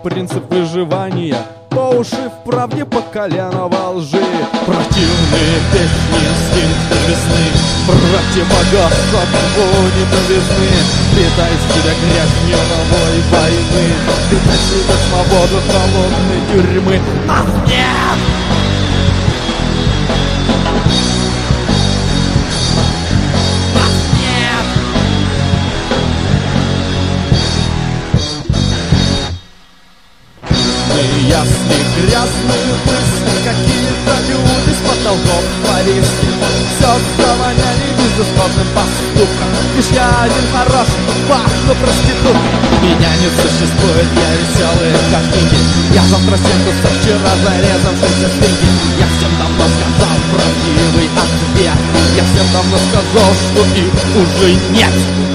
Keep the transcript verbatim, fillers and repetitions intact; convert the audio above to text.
принцип выживания. По уши в правде, по колено во лжи. Противные песни инстинкты весны, противогаз от вони новизны. Питай себя грязью новой войны, питай себя свободу холодной тюрьмы. Нас нет! Нас нет! Ясные грязные мысли, какие-то люди с потолков повисли. Все завоняли безысходным поступком. Лишь я один хороший, пахну проституткой. Меня не существует, я веселый, как книги. Я завтра синтуса, вчера зарезавшийся спинки. Я всем давно сказал правдивый ответ. Я всем давно сказал, что их уже нет.